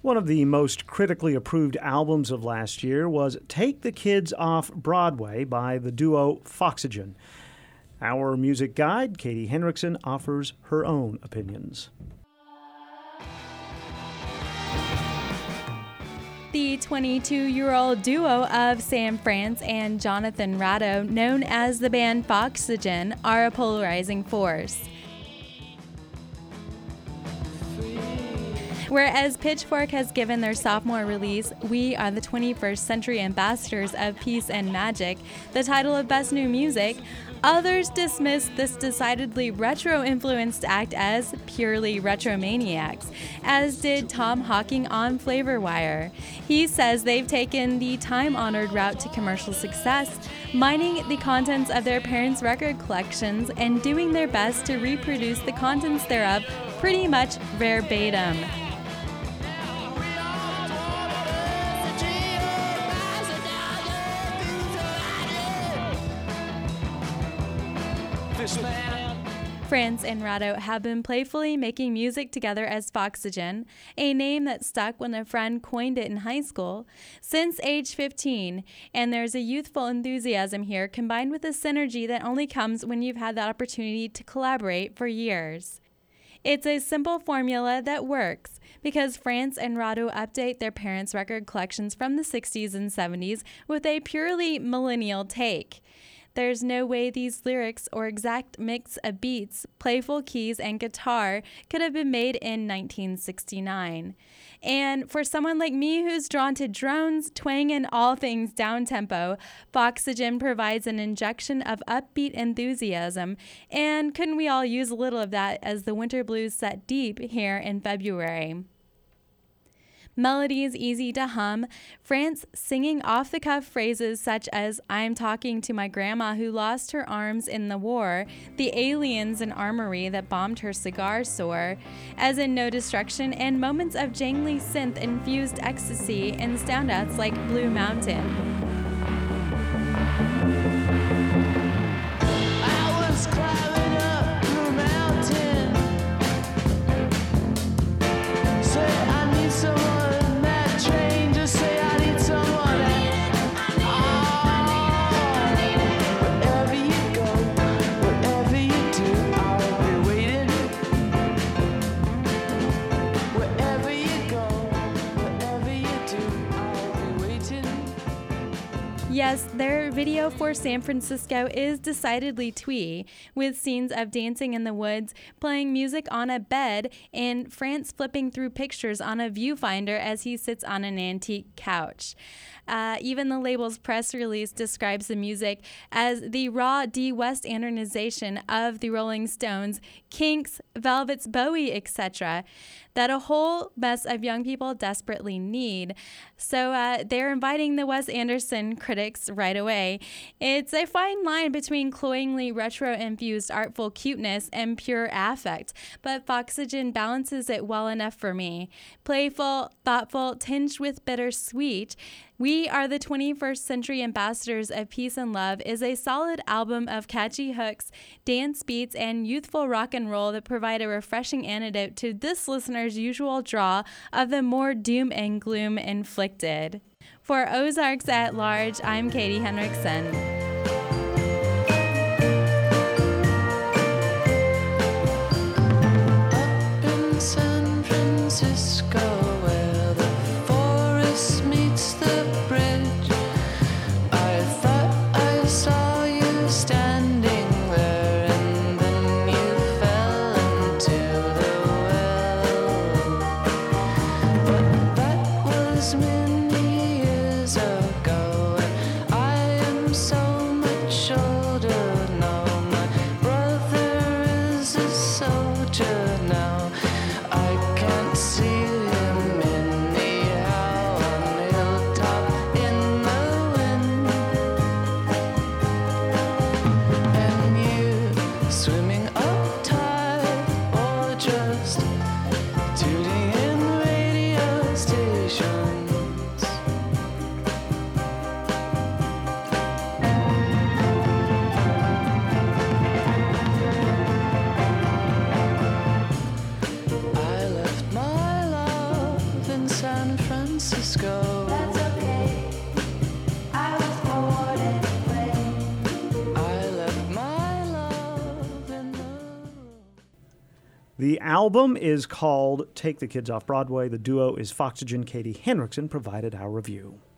One of the most critically approved albums of last year was Take the Kids Off Broadway by the duo Foxygen. Our music guide, Katie Henriksen, offers her own opinions. The 22-year-old duo of Sam France and Jonathan Rado, known as the band Foxygen, are a polarizing force. Whereas Pitchfork has given their sophomore release, We Are the 21st Century Ambassadors of Peace and Magic, the title of Best New Music, others dismiss this decidedly retro-influenced act as purely retromaniacs, as did Tom Hawking on Flavor Wire. He says they've taken the time-honored route to commercial success, mining the contents of their parents' record collections and doing their best to reproduce the contents thereof pretty much verbatim. France and Rado have been playfully making music together as Foxygen, a name that stuck when a friend coined it in high school, since age 15, and there's a youthful enthusiasm here combined with a synergy that only comes when you've had the opportunity to collaborate for years. It's a simple formula that works, because France and Rado update their parents' record collections from the 60s and 70s with a purely millennial take. There's no way these lyrics or exact mix of beats, playful keys, and guitar could have been made in 1969. And for someone like me who's drawn to drones, twang, and all things down-tempo, Foxygen provides an injection of upbeat enthusiasm, and couldn't we all use a little of that as the winter blues set deep here in February? Melodies easy to hum, France singing off-the-cuff phrases such as "I'm talking to my grandma who lost her arms in the war," "the aliens and armory that bombed her cigar store," as in No Destruction, and moments of jangly synth-infused ecstasy in standouts like Blue Mountain. Yes, their video for San Francisco is decidedly twee, with scenes of dancing in the woods, playing music on a bed, and France flipping through pictures on a viewfinder as he sits on an antique couch. Even the label's press release describes the music as the raw de-West Andersonization of the Rolling Stones, Kinks, Velvet's, Bowie, etc., that a whole mess of young people desperately need. So they're inviting the Wes Anderson critics right away. It's a fine line between cloyingly retro-infused artful cuteness and pure affect, but Foxygen balances it well enough for me. Playful, thoughtful, tinged with bittersweet, We Are the 21st Century Ambassadors of Peace and Love is a solid album of catchy hooks, dance beats, and youthful rock and roll that provide a refreshing antidote to this listener's usual draw of the more doom and gloom inflicted. For Ozarks at Large, I'm Katie Henriksen. San Francisco. That's okay. I was bored anyway. I left my love in the room. The album is called Take the Kids Off Broadway. The duo is Foxygen. Katie Henriksen provided our review.